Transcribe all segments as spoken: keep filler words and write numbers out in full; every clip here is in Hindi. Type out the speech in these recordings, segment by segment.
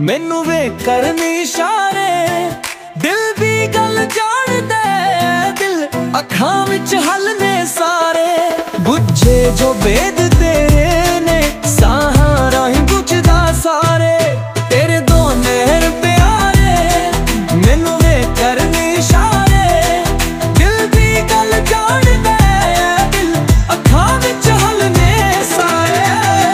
मैनू वे करनी इशारे, दिल भी गल जान दे, दिल अखां विच हलने सारे। बुझे जो बेद तेरे ने, साहां राहीं बुझदा सारे। तेरे दो नहर प्यारे, मैनू वे करनी इशारे, दिल भी गल जान दे, दिल अखां विच हलने सारे।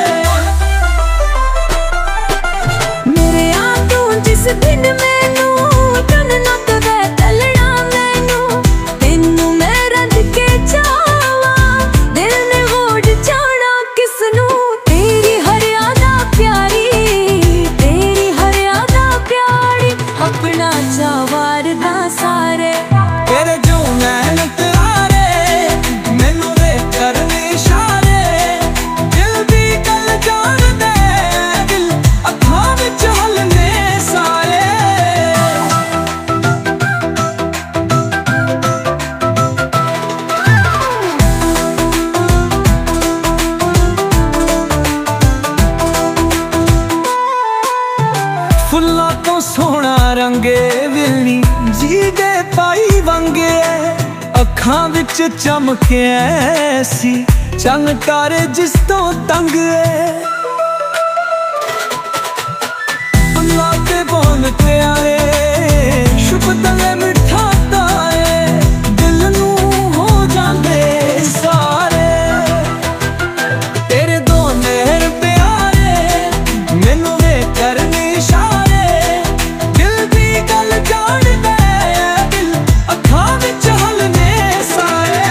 मेरे आ तू जिस दिन मैनू टन नक वे तलना मैनू, तेनू मैं रंज के चावा, दिल ने वोट जाना किसनू। तेरी हर यादा प्यारी, तेरी हर यादा प्यारी, अपना चावार दा सारे। तेरे जो नैन तारे, मैनू वे करनी इशारे, दिल भी गल जान दे, दिल अखां विच हलने सारे। फुल्लां तो सोहना रंगे विलनी, जी दे पाई वंगे, अखां विच चमके ऐसी, चंग तारे जिस तो तंग है। फुल्लां ते बोल प्यारे, शुभ तले मिठा तारे, दिल नू हो जांदे सारे। तेरे दो नहर प्यारे, मैनू वे करनी इशारे, दिल भी गल जान दे, दिल अखां विच हलने सारे।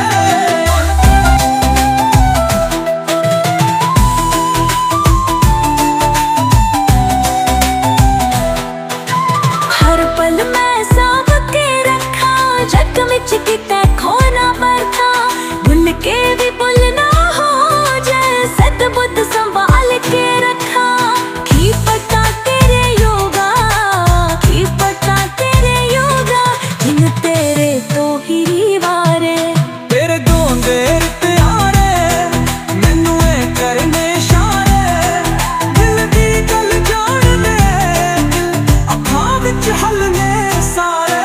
हर पल मैं सांभ के रखा, जग विच किते खोना बरखा, भुल के भी भुल ना हो जाए, सद्बुद्ध संभाल के रखा। की पता तेरे योगा, की पता तेरे योगा, जिन तेरे तो ही वारे। तेरे दो देर प्यारे, मैनू वे करने इशारे, दिल दी गल जान दे, दिल अखां विच हलने सारे।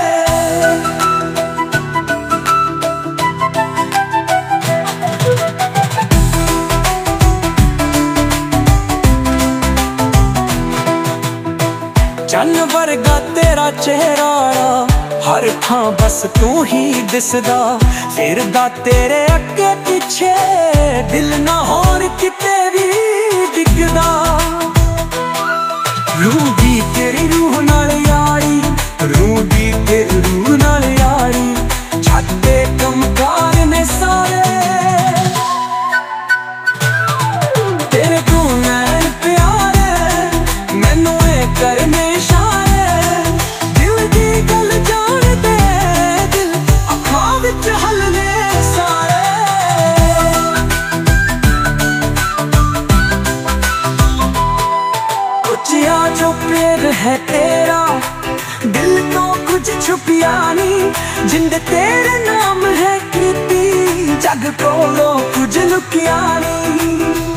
चन्न वर्गा तेरा चेहरा, हर थां बस तू ही दिसदा, फिरदा तेरे अगे पिछे, दिल ना होर किते भी दिखदा। रूह दी तेरी रूह नाल यारी, रूह दी तेरी रूह नाल यारी, छड्डे कमकार ने सारे। तेरे तू नैन प्यारे, मैनू वे करने इशारे, दिल दी गल जान दे, दिल अखां विच हलने सारे। कुचिया जो प्यार है तेरा, दिल तो कुछ छुपिया नहीं, जिंद तेरे नाम है कीती, जग कोलों कुछ लुकिया नहीं।